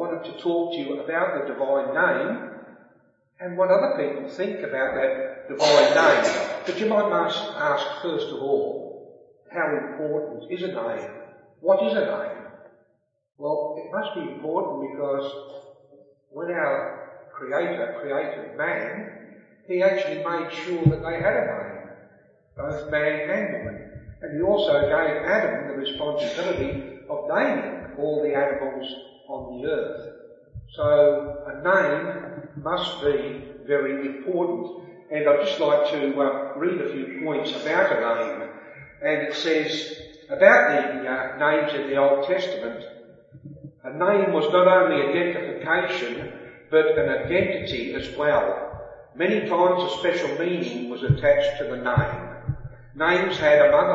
wanted to talk to you about the divine name and what other people think about that divine name. But you might ask first of all, how important is a name? What is a name? Well, it must be important because when our Creator created man, he actually made sure that they had a name, both man and woman. And he also gave Adam the responsibility of naming all the animals on the earth. So a name must be very important. And I'd just like to read a few points about a name. And it says about the names in the Old Testament, a name was not only identification, but an identity as well. Many times a special meaning was attached to the name. Names had,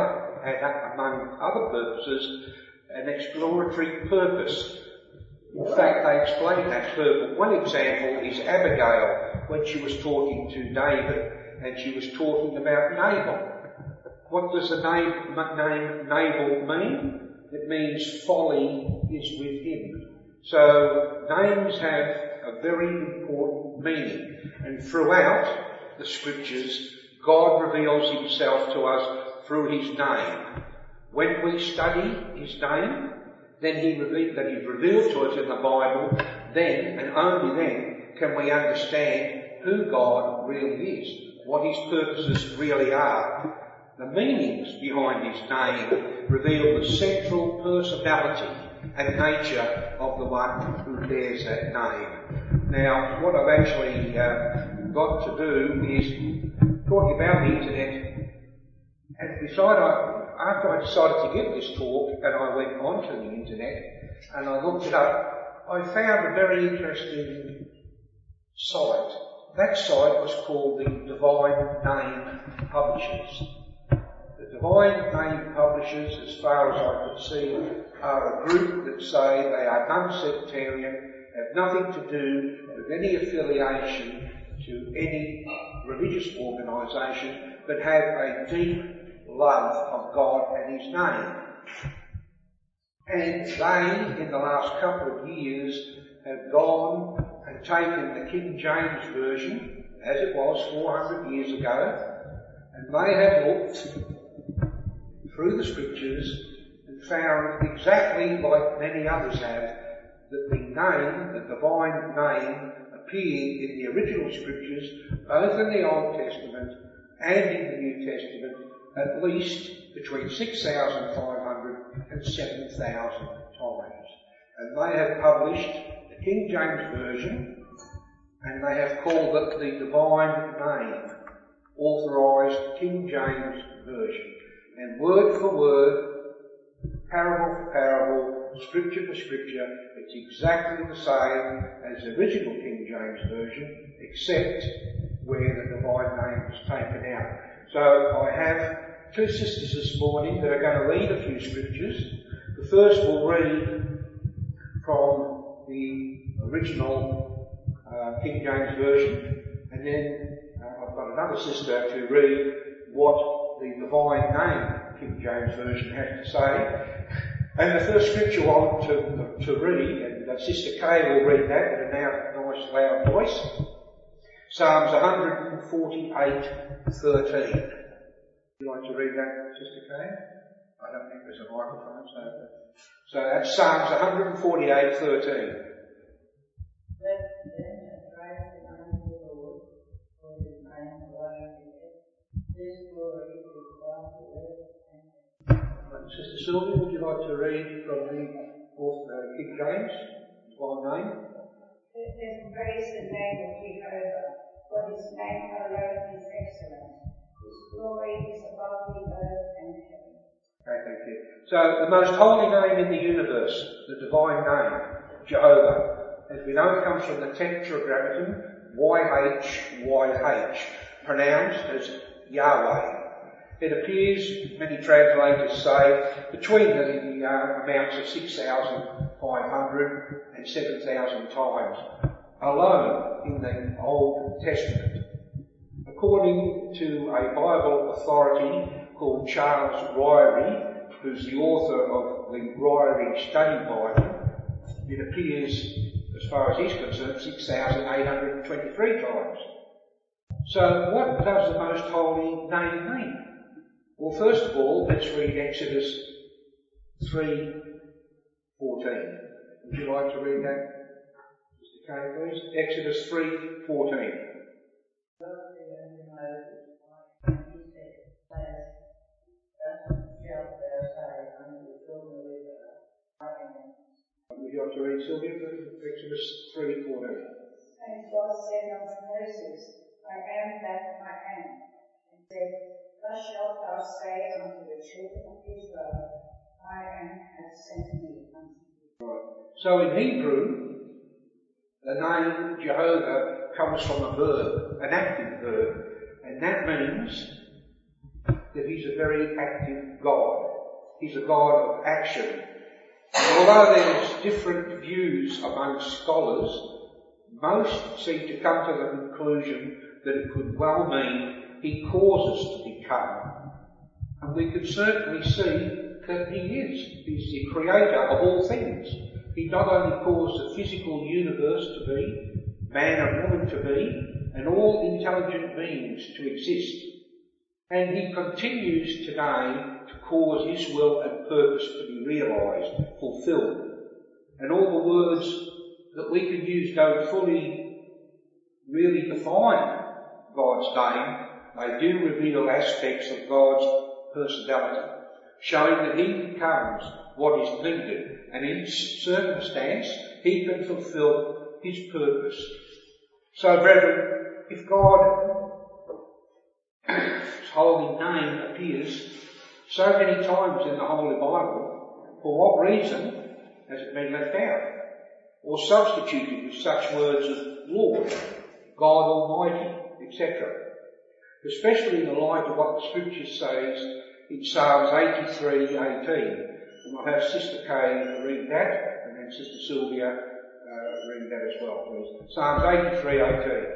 among other purposes, an exploratory purpose. In fact, they explain that purpose. One example is Abigail, when she was talking to David, and she was talking about Nabal. What does the name Nabal mean? It means folly is with him. So names have a very important meaning. And throughout the scriptures, God reveals himself to us through his name. When we study his name, then he's revealed to us in the Bible, then and only then can we understand who God really is, what his purposes really are. The meanings behind his name reveal the central personality and nature of the one who bears that name. Now, what I've actually got to do is talking about the internet, and after I decided to give this talk and I went onto the internet and I looked it up, I found a very interesting site. That site was called the Divine Name Publishers. The Divine Name Publishers, as far as I could see, are a group that say they are non-sectarian, have nothing to do with any affiliation to any religious organisation, but have a deep love of God and his name. And they, in the last couple of years, have gone and taken the King James Version, as it was 400 years ago, and they have looked through the scriptures and found, exactly like many others have, that the name, the divine name, appeared in the original scriptures, both in the Old Testament and in the New Testament, at least between 6,500 and 7,000 times. And they have published the King James Version, and they have called it the Divine Name, Authorised King James Version. And word for word, parable for parable, scripture for scripture, it's exactly the same as the original King James Version, except where the divine name was taken out. So I have two sisters this morning that are going to read a few scriptures. The first will read from the original King James Version, and then I've got another sister to read what the divine name King James Version has to say. And the first scripture I want to read, and Sister Kay will read that in a nice loud voice, Psalms 148:13. Would you like to read that, Sister Kay? I don't think there's a microphone, so that's Psalms 148:13. Sister Sylvia, would you like to read from the King James, divine name? Let us praise the name of Jehovah, for his name alone is excellent. His glory is above the earth and heaven. Okay, thank you. So, the most holy name in the universe, the divine name, Jehovah, as we know, it comes from the Tetragrammaton, YHYH, pronounced as Yahweh. It appears, many translators say, between the amounts of 6,500 and 7,000 times alone in the Old Testament. According to a Bible authority called Charles Ryrie, who's the author of the Ryrie Study Bible, it appears as far as he's concerned, 6,823 times. So what does the Most Holy Name mean? Well, first of all, let's read Exodus 3:14. Would you like to read that, Mr. Kay, please? Exodus 3:14. Would you like to read, Sylvia, please? Exodus 3:14. And God said unto Moses, I am that I am, and said, Thus shalt thou say unto the children of Israel, I am hath sent me unto you. Right. So in Hebrew, the name Jehovah comes from a verb, an active verb, and that means that he's a very active God. He's a God of action. And although there's different views among scholars, most seem to come to the conclusion that it could well mean he causes to become. And we could certainly see that he is. He's the creator of all things. He not only caused the physical universe to be, man and woman to be, and all intelligent beings to exist. And he continues today to cause his will and purpose to be realised, fulfilled. And all the words that we can use don't fully really define God's name. They do reveal aspects of God's personality, showing that he becomes what is needed, and in each circumstance he can fulfill his purpose. So, brethren, if God's holy name appears so many times in the Holy Bible, for what reason has it been left out, or substituted with such words as Lord, God Almighty, etc.? Especially in the light of what the Scripture says in Psalms 83:18. And I'll have Sister Kay read that, and then Sister Sylvia read that as well, please. Psalms 83:18.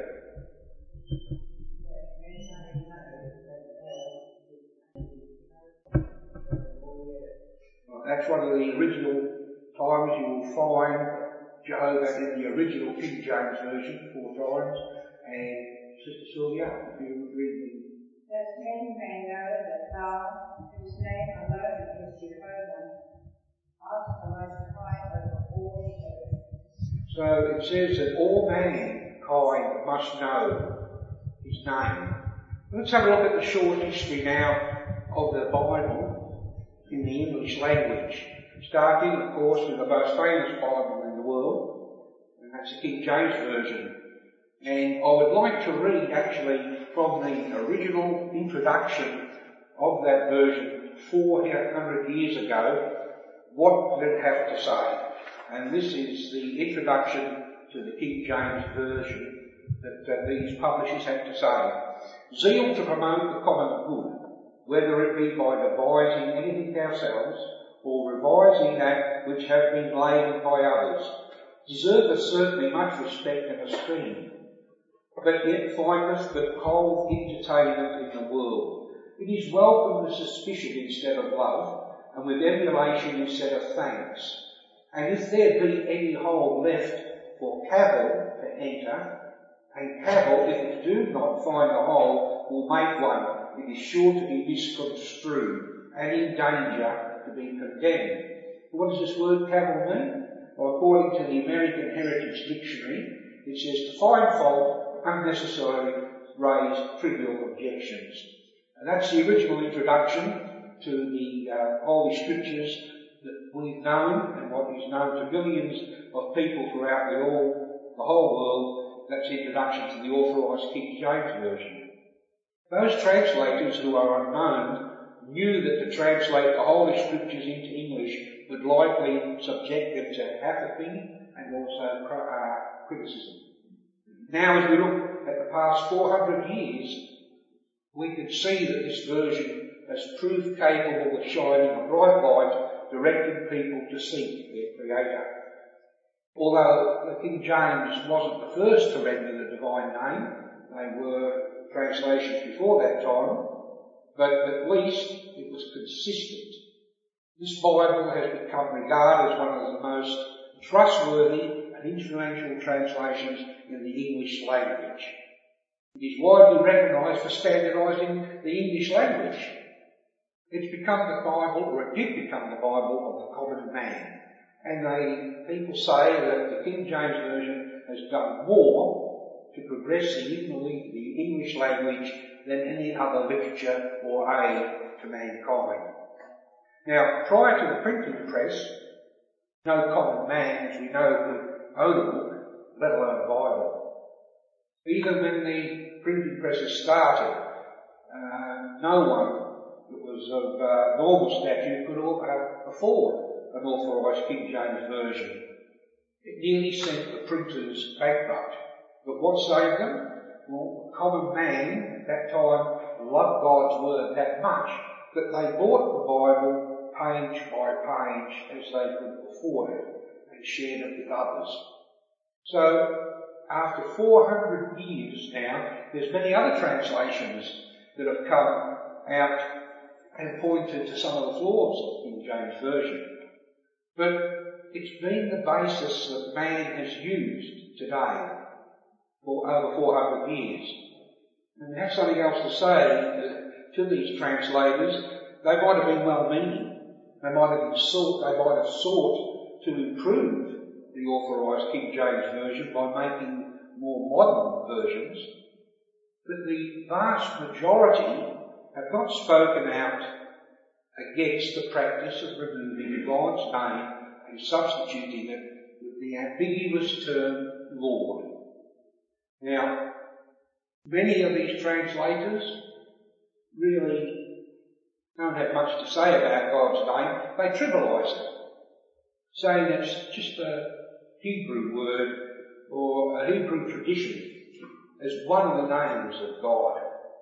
That's one of the original times you will find Jehovah in the original King James Version 4 times. And Sister Sylvia, if you read the... That men may know that thou, whose name alone is Jehovah, art the most high over all the earth. So it says that all mankind must know his name. Let's have a look at the short history now of the Bible in the English language, starting, of course, with the most famous Bible in the world, and that's the King James Version. And I would like to read, actually, from the original introduction of that version 400 years ago, what did it have to say. And this is the introduction to the King James Version that these publishers had to say. Zeal to promote the common good, whether it be by devising anything ourselves, or revising that which have been laboured by others, deserveth certainly much respect and esteem, but yet findeth but cold entertainment in the world. It is welcome with suspicion instead of love, and with emulation instead of thanks. And if there be any hold left for cavil to enter, and cavil, if it do not find the hole, will make one, it is sure to be misconstrued, and in danger to be condemned. What does this word cavil mean? Well, according to the American Heritage Dictionary, it says to find fault, unnecessarily raise trivial objections. And that's the original introduction to the Holy Scriptures that we've known, and what is known to millions of people throughout the whole world. That's the introduction to the authorised King James Version. Those translators who are unknown knew that to translate the Holy Scriptures into English would likely subject them to apathy and also criticism. Now, as we look at the past 400 years, we can see that this version has proved capable of shining a bright light, directing people to seek their Creator. Although the King James wasn't the first to render the divine name, they were translations before that time, but at least it was consistent. This Bible has become regarded as one of the most trustworthy and influential translations in the English language. It is widely recognised for standardising the English language. It's become the Bible, or it did become the Bible of the common man. And people say that the King James Version has done more to progress the English language than any other literature or aid to mankind. Now, prior to the printing press, no common man, as we know, could own a book, let alone a Bible. Even when the printing presses started, no one that was of normal stature could afford an authorised King James Version. It nearly sent the printers bankrupt. But what saved them? Well, the common man at that time loved God's Word that much that they bought the Bible page by page as they could afford it and shared it with others. So, after 400 years now, there's many other translations that have come out and pointed to some of the flaws of King James Version. But it's been the basis that man has used today for over 400 years. And we have something else to say to these translators. They might have been well-meaning. They might have sought to improve the authorised King James Version by making more modern versions. But the vast majority have not spoken out against the practice of removing God's name and substituting it with the ambiguous term Lord. Now, many of these translators really don't have much to say about God's name. They trivialise it, saying it's just a Hebrew word or a Hebrew tradition as one of the names of God.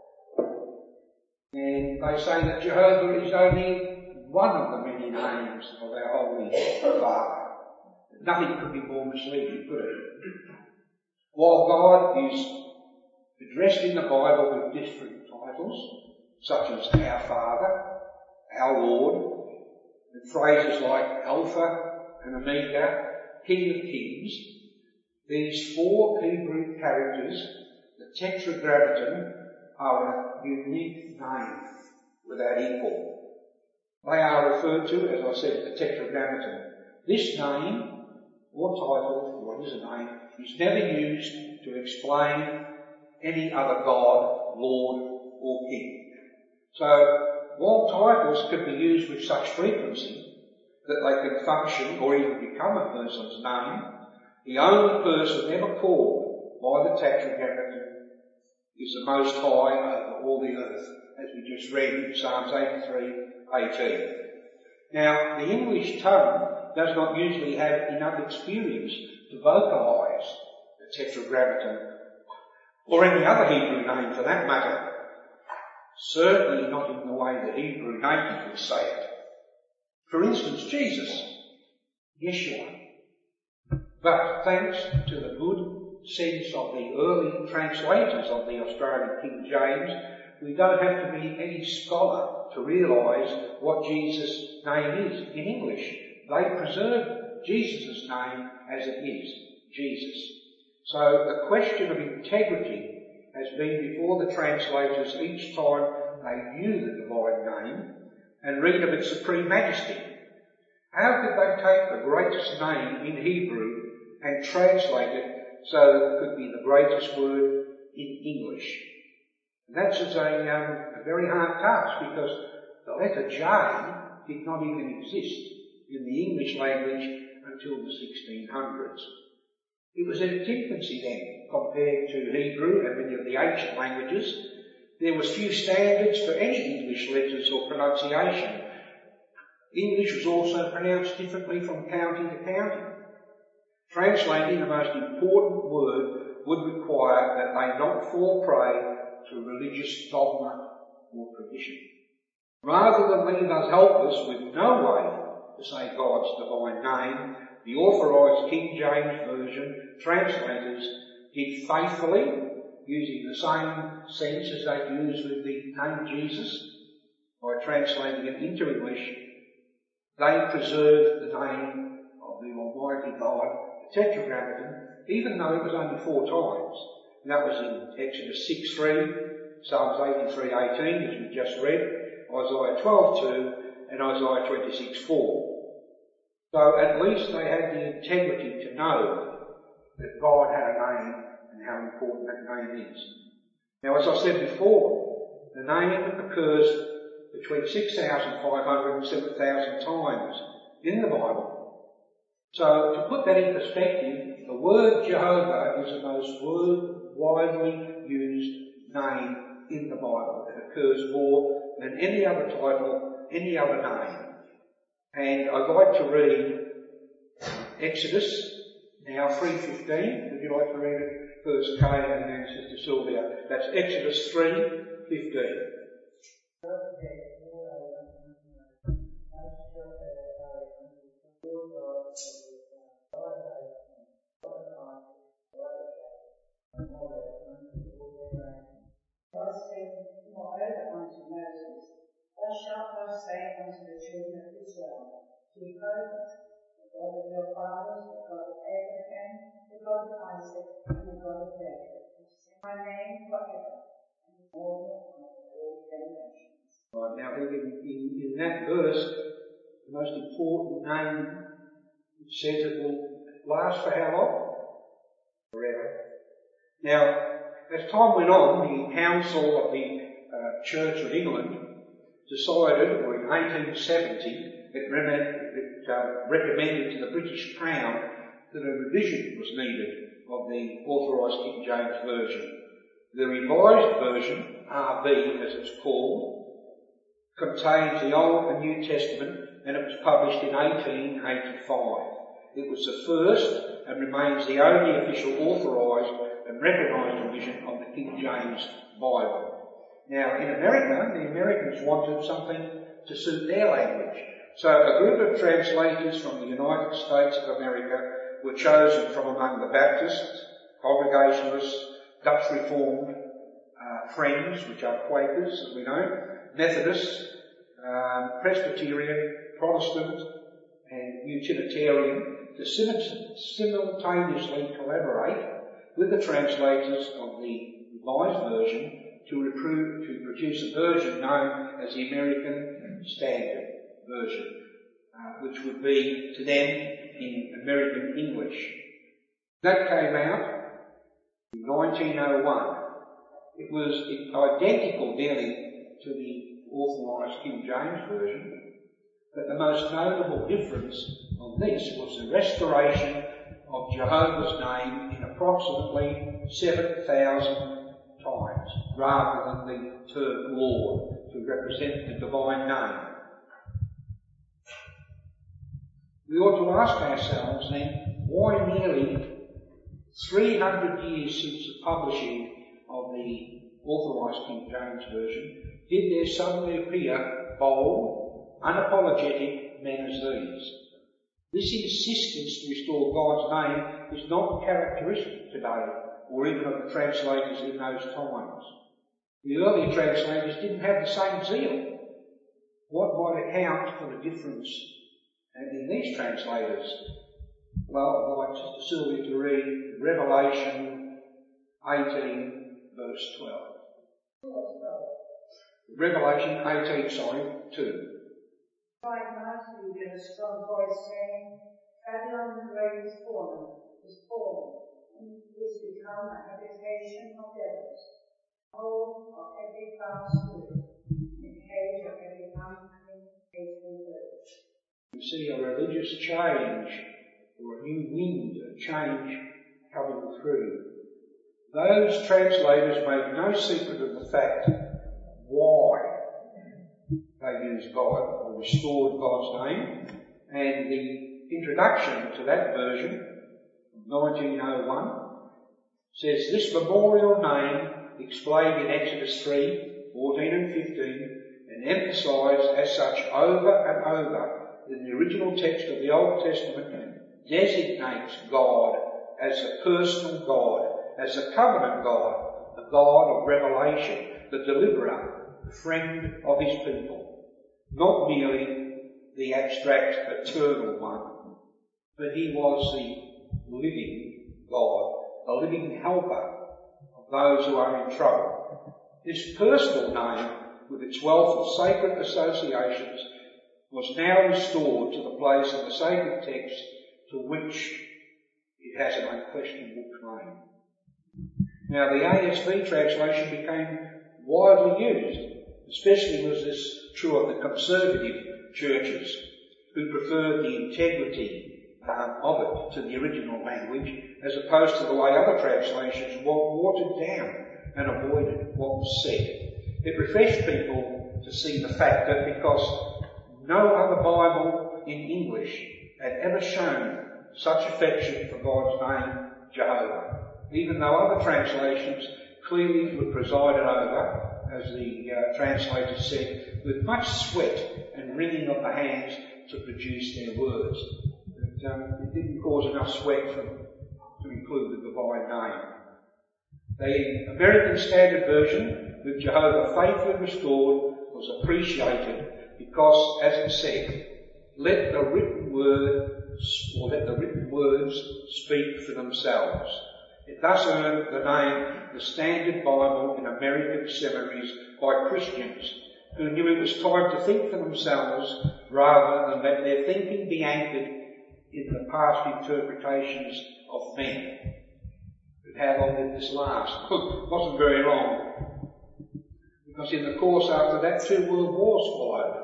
And they say that Jehovah is only one of the many names of our Holy Father. Nothing could be more misleading, could it? While God is addressed in the Bible with different titles, such as our Father, our Lord, and phrases like Alpha and Omega, King of Kings, these four Hebrew characters, the Tetragrammaton, are a unique name without equal. They are referred to, as I said, the Tetragrammaton. This name, or title, what is a name, is never used to explain any other god, lord, or king. So, while titles can be used with such frequency that they can function or even become a person's name, the only person ever called by the Tetragrammaton is the Most High over all the earth, as we just read in Psalms 83:18. Now, the English tongue does not usually have enough experience to vocalise the Tetragrammaton, or any other Hebrew name for that matter. Certainly not in the way the Hebrew native would say it. For instance, Jesus, Yeshua. But thanks to the good sense of the early translators of the Australian King James, we don't have to be any scholar to realise what Jesus' name is in English. They preserve Jesus' name as it is, Jesus. So the question of integrity has been before the translators each time they view the divine name and read of its supreme majesty. How could they take the greatest name in Hebrew and translate it so that it could be the greatest word in English? And that's a very hard task, because the letter J did not even exist in the English language until the 1600s. It was in its infancy then, compared to Hebrew and many of the ancient languages. There was few standards for any English letters or pronunciation. English was also pronounced differently from county to county. Translating the most important word would require that they not fall prey to religious dogma or tradition. Rather than leave us helpless with no way to say God's divine name, the authorised King James Version translators did faithfully, using the same sense as they use with the name Jesus, by translating it into English. They preserved the name of the Almighty God, Tetragrammaton, even though it was only 4 times. And that was in Exodus 6:3, Psalms 83:18, as we just read, Isaiah 12:2, and Isaiah 26:4. So at least they had the integrity to know that God had a name and how important that name is. Now, as I said before, the name occurs between 6,500 and 7,000 times in the Bible. So to put that in perspective, the word Jehovah is the most widely used name in the Bible. It occurs more than any other title, any other name. And I'd like to read Exodus, now 3:15. Would you like to read it first, Kay, and then Sister Sylvia? That's Exodus 3:15. God said moreover unto Moses, Thus shalt thou say unto the children of Israel, Jehovah, the God of your fathers, the God of Abraham, the God of Isaac, and the God of Jacob, has set my name forever, and in all of all generations. Right, now in that verse, the most important name, it says it will last for how long? Forever. Now, as time went on, the Council of the Church of England decided, or in 1870, it recommended to the British Crown that a revision was needed of the Authorised King James Version. The Revised Version, RV as it's called, contains the Old and New Testament, and it was published in 1885. It was the first and remains the only official authorised and recognised revision of the King James Bible. Now, in America, the Americans wanted something to suit their language. So a group of translators from the United States of America were chosen from among the Baptists, Congregationalists, Dutch Reformed, Friends, which are Quakers, as we know, Methodists, Presbyterian, Protestant, and Unitarian, to simultaneously collaborate with the translators of the Revised Version to produce a version known as the American Standard Version, which would be to them in American English. That came out in 1901. It was identical nearly to the Authorised King James Version, but the most notable difference of this was the restoration of Jehovah's name in approximately 7,000 times, rather than the term Lord, to represent the divine name. We ought to ask ourselves then, why nearly 300 years since the publishing of the Authorised King James Version did there suddenly appear bold, unapologetic men as these? This insistence to restore God's name is not characteristic today, or even of the translators in those times. The earlier translators didn't have the same zeal. What might account for the difference in these translators? Well, I'd like Sister Sylvia to read Revelation 18, verse 12. Revelation 18, 2. Cried mightily with a strong voice, saying, Babylon the Great is fallen, and is become a habitation of devils, a hole of every foul spirit, and a cage of every unclean, hateful bird. We see a religious change, or a new wind of change coming through. Those translators made no secret of the fact why they used God, or restored God's name, and the introduction to that version of 1901 says, this memorial name explained in Exodus 3, 14 and 15, and emphasised as such over and over in the original text of the Old Testament, designates God as a personal God, as a covenant God, the God of revelation, the deliverer, the friend of his people, not merely the abstract eternal one, but he was the living God, the living helper of those who are in trouble. This personal name, with its wealth of sacred associations, was now restored to the place in the sacred text to which it has an unquestionable claim. Now, the ASV translation became widely used, especially was this true of the conservative churches who preferred the integrity of it to the original language, as opposed to the way other translations watered down and avoided what was said. It refreshed people to see the fact that because no other Bible in English had ever shown such affection for God's name, Jehovah, even though other translations clearly were presided over, as the translator said, with much sweat and wringing of the hands to produce their words. But it didn't cause enough sweat to include the divine name. The American Standard Version, with Jehovah faithfully restored, was appreciated because, as it said, let the written words speak for themselves. It thus earned the name the Standard Bible in American seminaries by Christians who knew it was time to think for themselves rather than let their thinking be anchored in the past interpretations of men. But how long did this last? It wasn't very long, because in the course after that 2 world wars followed.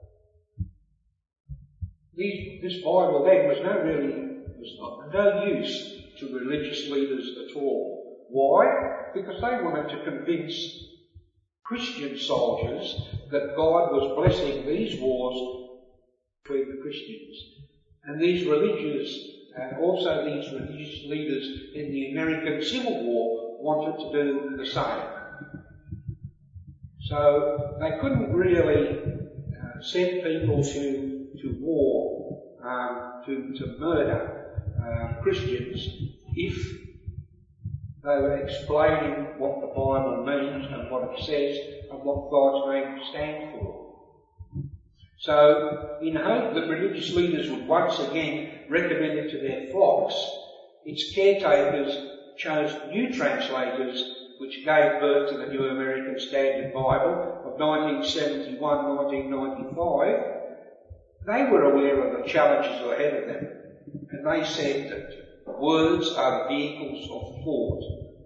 This Bible then was no use to religious leaders at all. Why? Because they wanted to convince Christian soldiers that God was blessing these wars between the Christians. And these religious leaders in the American Civil War wanted to do the same. So they couldn't really send people to war, to murder Christians if they were explaining what the Bible means and what it says and what God's name stands for. So, in hope that religious leaders would once again recommend it to their flocks, its caretakers chose new translators which gave birth to the New American Standard Bible of 1971-1995. They were aware of the challenges ahead of them, and they said that words are vehicles of thought.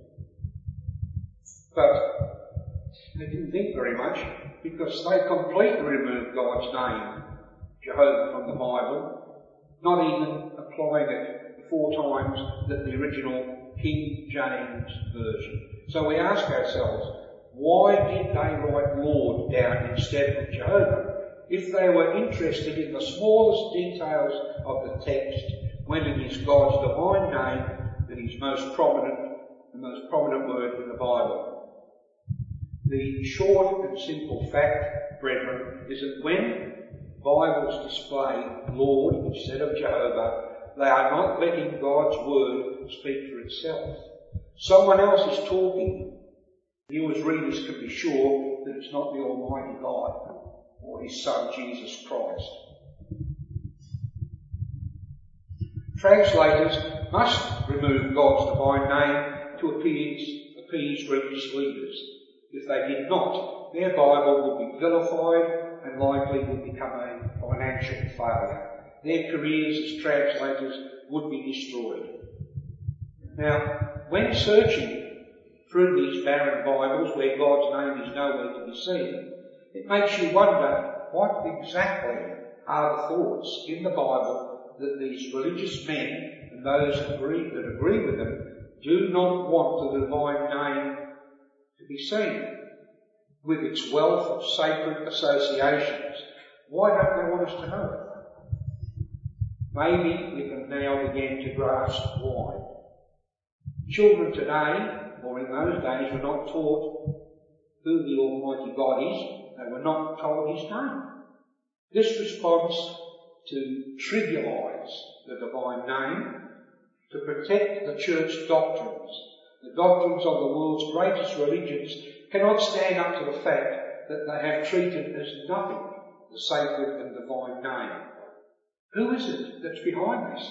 But they didn't think very much, because they completely removed God's name, Jehovah, from the Bible, not even applying it 4 times that the original King James Version. So we ask ourselves, why did they write Lord down instead of Jehovah? If they were interested in the smallest details of the text, when it is God's divine name that is the most prominent word in the Bible. The short and simple fact, brethren, is that when Bibles display Lord instead of Jehovah, they are not letting God's word speak for itself. Someone else is talking. You as readers can be sure that it's not the Almighty God or His Son Jesus Christ. Translators must remove God's divine name to appease religious leaders. If they did not, their Bible would be vilified and likely would become a financial failure. Their careers as translators would be destroyed. Now, when searching through these barren Bibles where God's name is nowhere to be seen, it makes you wonder what exactly are the thoughts in the Bible that these religious men and those that agree with them do not want the divine name to be seen. With its wealth of sacred associations, why don't they want us to know it? Maybe we can now begin to grasp why. Children today, or in those days, were not taught who the Almighty God is. They were not told His name. This responds to trivialise the divine name, to protect the church doctrines. The doctrines of the world's greatest religions cannot stand up to the fact that they have treated as nothing the sacred and divine name. Who is it that's behind this?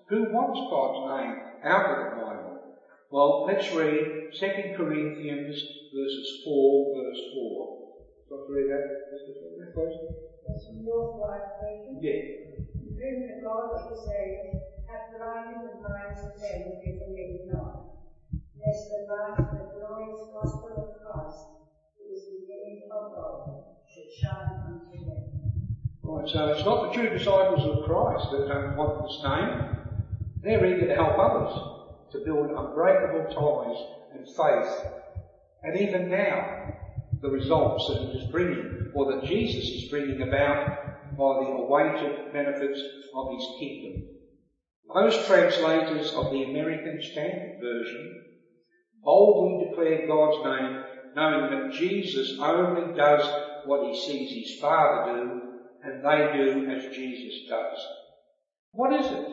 Who wants God's name out of the Bible? Well, let's read 2 Corinthians verses 4, verse 4. Want to read that? Please? That's from your Authorized Version. Yeah. In whom the God of this age hath blinded the minds of them who believe not, lest the light of the glorious gospel of Christ, who is the image of God, should shine unto them. Right, so it's not the true disciples of Christ that don't want this name. They're eager to help others to build unbreakable ties and faith. And even now, the results that it is bringing, or that Jesus is bringing about by the awaited benefits of his kingdom. Most translators of the American Standard Version boldly declare God's name, knowing that Jesus only does what he sees his Father do, and they do as Jesus does. What is it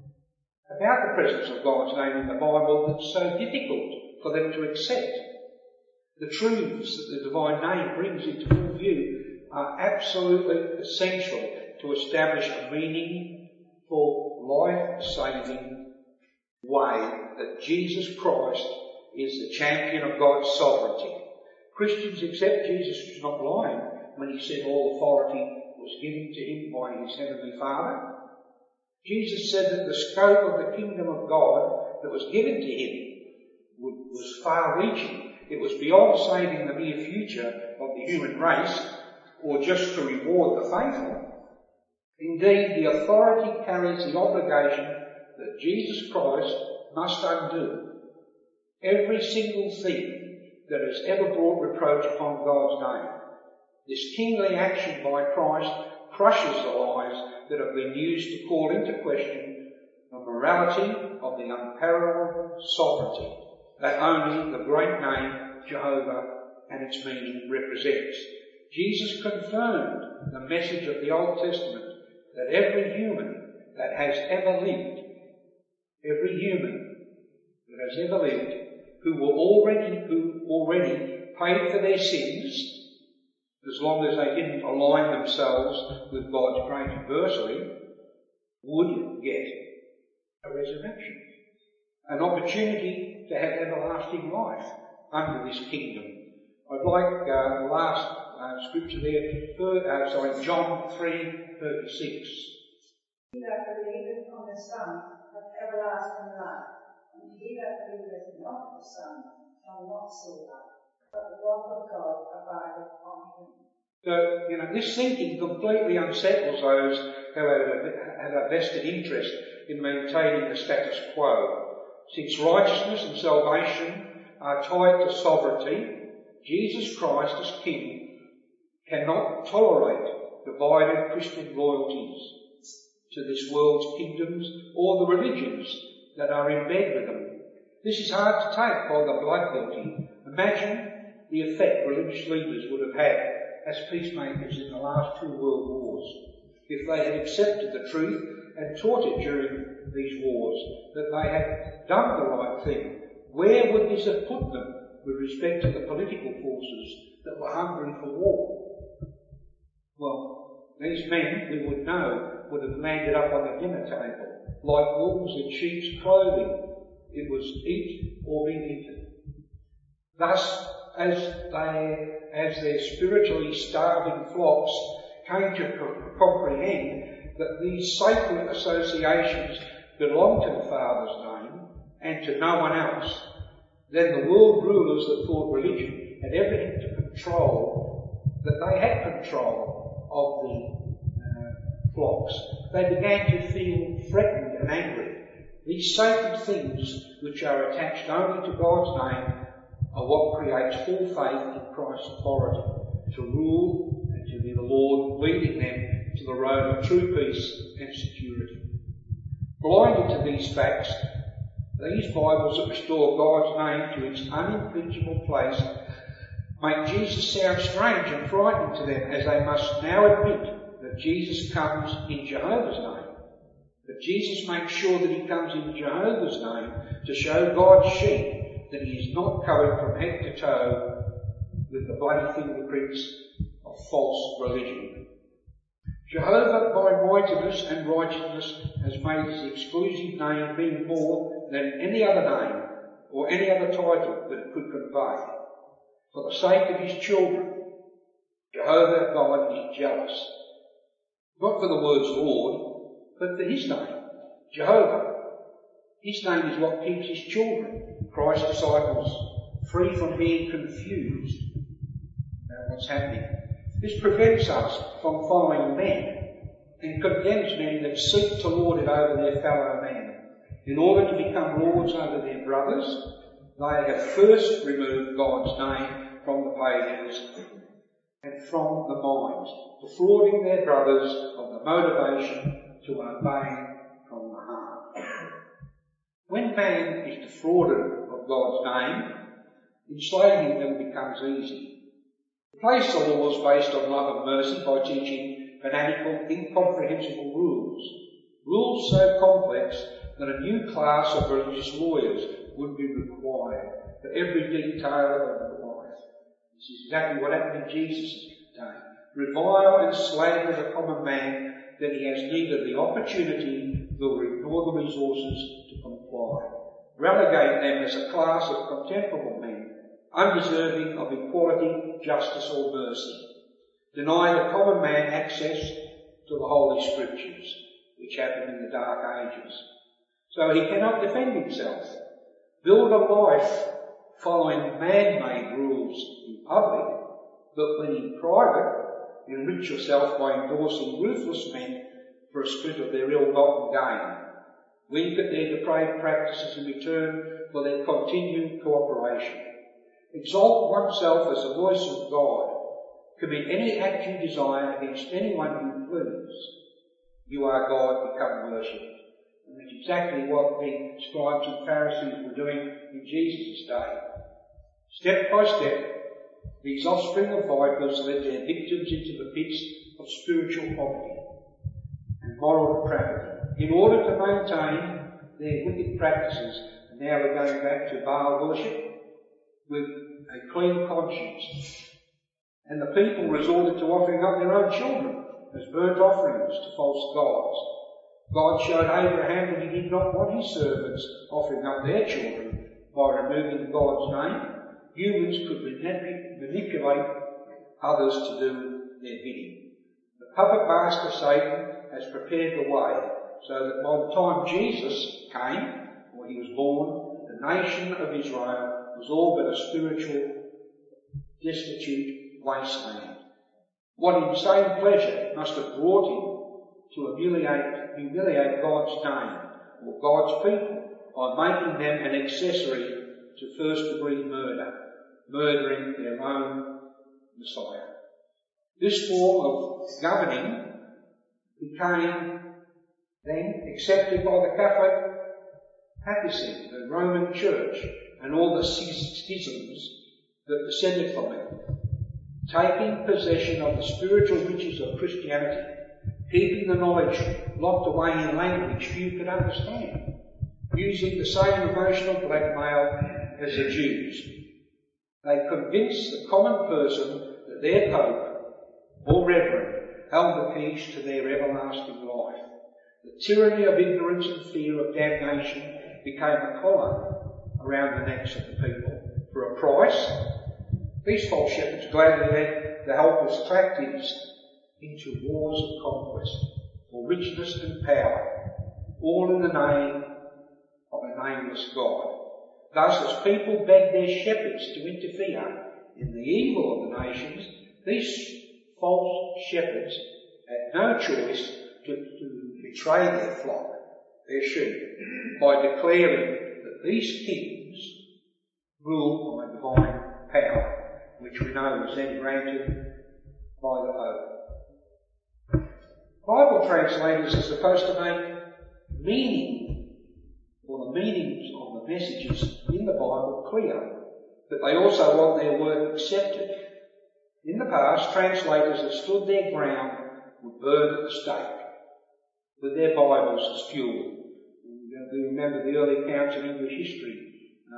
about the presence of God's name in the Bible that's so difficult for them to accept? The truths that the divine name brings into full view are absolutely essential to establish a meaningful, life-saving way that Jesus Christ is the champion of God's sovereignty. Christians accept Jesus was not lying when he said all authority was given to him by his heavenly Father. Jesus said that the scope of the kingdom of God that was given to him was far-reaching. It was beyond saving the mere future of the human race or just to reward the faithful. Indeed, the authority carries the obligation that Jesus Christ must undo every single thing that has ever brought reproach upon God's name. This kingly action by Christ crushes the lies that have been used to call into question the morality of the unparalleled sovereignty that only the great name Jehovah and its meaning represents. Jesus confirmed the message of the Old Testament that every human that has ever lived, who already paid for their sins, as long as they didn't align themselves with God's great adversary, would get a resurrection, an opportunity to have everlasting life under this kingdom. I'd like the last scripture there, John 3:36. He that believeth on the Son hath everlasting life, and he that believeth not the Son shall not see life, but the wrath of God abideth on him. So, this thinking completely unsettles those who have a vested interest in maintaining the status quo. Since righteousness and salvation are tied to sovereignty, Jesus Christ as King cannot tolerate divided Christian loyalties to this world's kingdoms or the religions that are in bed with them. This is hard to take by the blood guilty. Imagine the effect religious leaders would have had as peacemakers in the last 2 world wars if they had accepted the truth and taught it during these wars, that they had done the right thing. Where would this have put them with respect to the political forces that were hungry for war? Well, these men, we would know, would have landed up on the dinner table like wolves in sheep's clothing. It was eat or be eaten. Thus, as their spiritually starving flocks came to comprehend that these sacred associations belonged to the Father's name and to no one else, then the world rulers that thought religion had everything to control, that they had control of the flocks, they began to feel threatened and angry. These sacred things, which are attached only to God's name, are what creates full faith in Christ's authority to rule and to be the Lord, leading them to the road of true peace and security. Blinded to these facts, these Bibles that restore God's name to its unimpeachable place make Jesus sound strange and frightening to them, as they must now admit that Jesus comes in Jehovah's name. But Jesus makes sure that he comes in Jehovah's name to show God's sheep that he is not covered from head to toe with the bloody fingerprints of false religion. Jehovah, by mightiness and righteousness, has made his exclusive name being more than any other name or any other title that it could convey. For the sake of his children, Jehovah God is jealous. Not for the words Lord, but for his name, Jehovah. His name is what keeps his children, Christ's disciples, free from being confused about what's happening. This prevents us from following men and condemns men that seek to lord it over their fellow man. In order to become lords over their brothers, they have first removed God's name from the pagans and from the minds, defrauding their brothers of the motivation to obey from the heart. When man is defrauded of God's name, enslaving them becomes easy. Replace the laws based on love and mercy by teaching fanatical, incomprehensible rules. Rules so complex that a new class of religious lawyers would be required for every detail of the life. This is exactly what happened in Jesus' day. Revile and slander the common man, then he has neither the opportunity nor the resources to comply. Relegate them as a class of contemptible men, undeserving of equality, justice or mercy. Deny the common man access to the Holy Scriptures, which happened in the Dark Ages. So he cannot defend himself. Build a life following man-made rules in public, but when in private, enrich yourself by endorsing ruthless men for a split of their ill-gotten gain. Wink at their depraved practices in return for their continued cooperation. Exalt oneself as the voice of God. Commit any act you desire against anyone you please. You are God, become worshipped. And that's exactly what the scribes and Pharisees were doing in Jesus' day. Step by step, these offspring of vipers led their victims into the pits of spiritual poverty and moral depravity. In order to maintain their wicked practices, and now we're going back to Baal worship, with a clean conscience. And the people resorted to offering up their own children as burnt offerings to false gods. God showed Abraham that he did not want his servants offering up their children by removing God's name. Humans could manipulate others to do their bidding. The puppet master Satan has prepared the way so that by the time Jesus came, or he was born, the nation of Israel was all but a spiritual, destitute wasteland. What insane pleasure must have brought him to humiliate God's name or God's people by making them an accessory to first-degree murder, murdering their own Messiah. This form of governing became then accepted by the Catholic papacy, the Roman Church, and all the schisms that descended from it, taking possession of the spiritual riches of Christianity, keeping the knowledge locked away in language few could understand, using the same emotional blackmail as the Jews. They convinced the common person that their Pope or Reverend held the keys to their everlasting life. The tyranny of ignorance and fear of damnation became a collar around the necks of the people. For a price, these false shepherds gladly led the helpless captives into wars of conquest for richness and power, all in the name of a nameless God. Thus, as people begged their shepherds to interfere in the evil of the nations, these false shepherds had no choice to betray their flock, their sheep, by declaring that these kings rule by divine power, which we know was then granted by the Pope. Bible translators are supposed to make meaning, or the meanings of the messages in the Bible clear, but they also want their work accepted. In the past, translators that stood their ground were burned at the stake, with their Bibles as fuel. We remember the early accounts in English history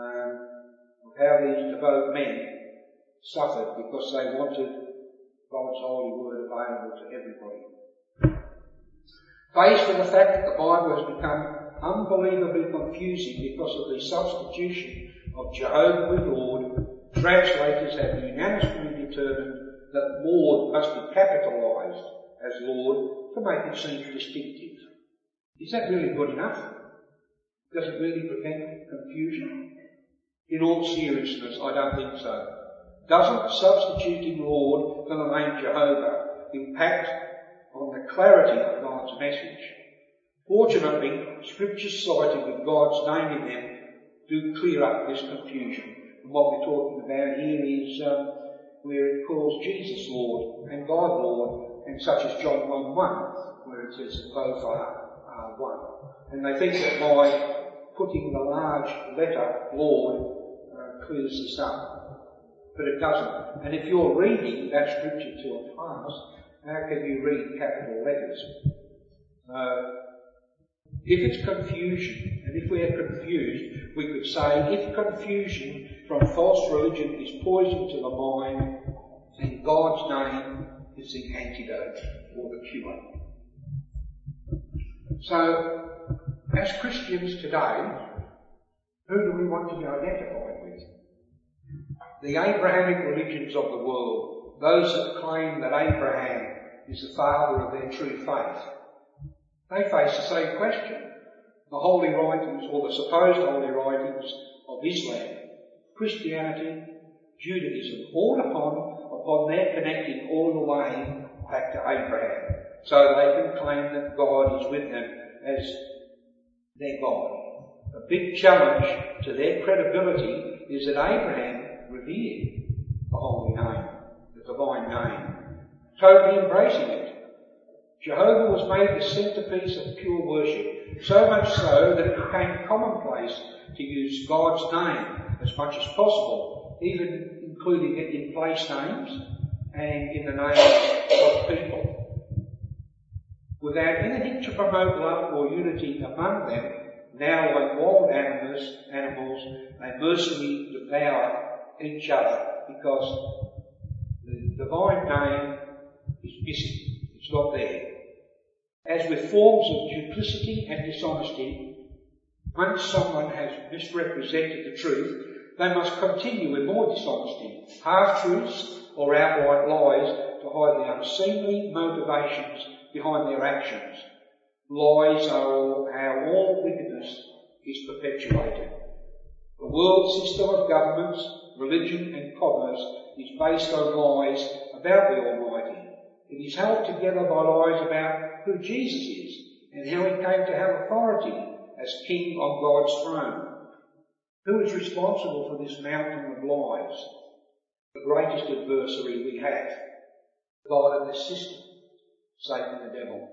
of how these devout men suffered because they wanted God's holy word available to everybody. Faced with the fact that the Bible has become unbelievably confusing because of the substitution of Jehovah with Lord, translators have unanimously determined that Lord must be capitalised as Lord to make it seem distinctive. Is that really good enough? Does it really prevent confusion? In all seriousness, I don't think so. Doesn't substituting Lord for the name Jehovah impact on the clarity of God's message? Fortunately, scriptures cited with God's name in them do clear up this confusion. And what we're talking about here is where it calls Jesus Lord and God Lord, and such as John 1:1, where it says that both are one. And they think that by putting the large letter Lord clears this up. But it doesn't. And if you're reading that scripture to a class, how can you read capital letters? If it's confusion, and if we're confused, we could say, if confusion from false religion is poison to the mind, then God's name is the antidote or the cure. So, as Christians today, who do we want to be identified with? The Abrahamic religions of the world, those that claim that Abraham is the father of their true faith, they face the same question. The holy writings, or the supposed holy writings of Islam, Christianity, Judaism, all upon their connecting all the way back to Abraham, so they can claim that God is with them as their God. A big challenge to their credibility is that Abraham revered the holy name, the divine name, totally embracing it. Jehovah was made the centrepiece of pure worship, so much so that it became commonplace to use God's name as much as possible, even including it in place names and in the names of people. Without anything to promote love or unity among them, now like wild animals, they mercilessly devour each other because the divine name is missing. It's not there. As with forms of duplicity and dishonesty, once someone has misrepresented the truth, they must continue with more dishonesty, half-truths or outright lies to hide the unseemly motivations behind their actions. Lies are how all wickedness is perpetuated. The world system of governments, religion and commerce is based on lies about the Almighty. It is held together by lies about who Jesus is and how he came to have authority as King on God's throne. Who is responsible for this mountain of lies? The greatest adversary we have, God and the system, Satan the devil.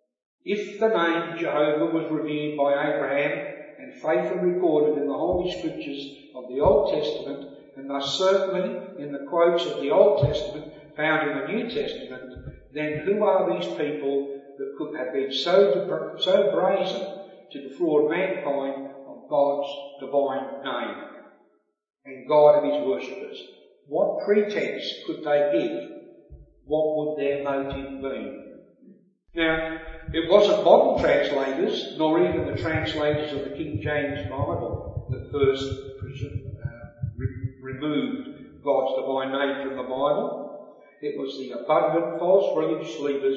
If the name Jehovah was revered by Abraham and faithfully recorded in the Holy Scriptures of the Old Testament, and thus certainly in the quotes of the Old Testament found in the New Testament, then who are these people that could have been so brazen to defraud mankind of God's divine name and God and his worshippers? What pretense could they give? What would their motive be? Now, it wasn't modern translators, nor even the translators of the King James Bible, that first removed God's divine name from the Bible. It was the abundant false religious leaders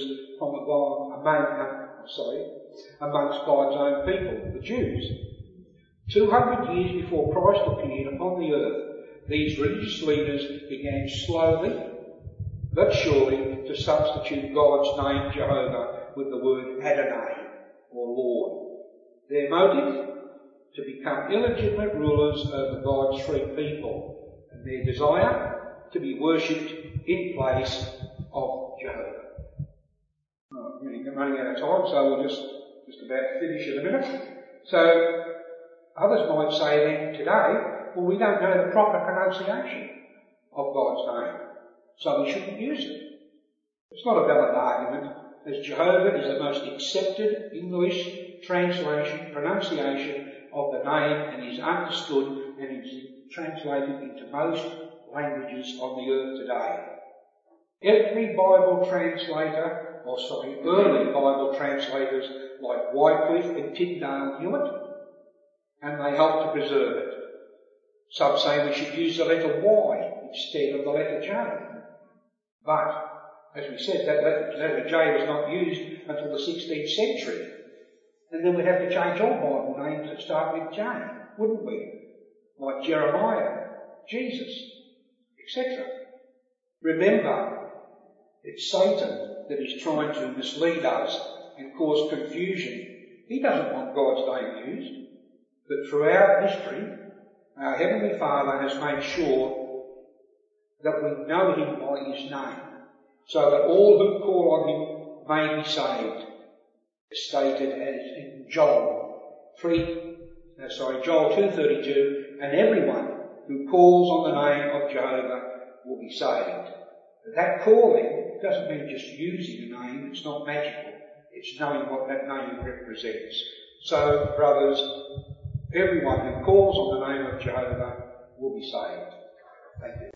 amongst God's own people, the Jews. 200 years before Christ appeared upon the earth, these religious leaders began slowly but surely to substitute God's name Jehovah with the word Adonai, or Lord. Their motive? To become illegitimate rulers over God's free people, and their desire? To be worshipped in place of Jehovah. I'm running out of time, so we'll just about finish in a minute. So, others might say then today, well, we don't know the proper pronunciation of God's name, so we shouldn't use it. It's not a valid argument, as Jehovah is the most accepted English pronunciation of the name, and is understood and is translated into most languages on the earth today. Every Bible translator early Bible translators like Wycliffe and Tyndale knew it, and they helped to preserve it. Some say we should use the letter Y instead of the letter J. But, as we said, that letter J was not used until the 16th century. And then we'd have to change all Bible names that start with J, wouldn't we? Like Jeremiah, Jesus, etc. Remember, it's Satan that is trying to mislead us and cause confusion. He doesn't want God's name used. But throughout history, our Heavenly Father has made sure that we know Him by His name, so that all who call on Him may be saved. It's stated as in Joel 2:32, and everyone who calls on the name of Jehovah will be saved. But that calling doesn't mean just using a name, it's not magical. It's knowing what that name represents. So, brothers, everyone who calls on the name of Jehovah will be saved. Thank you.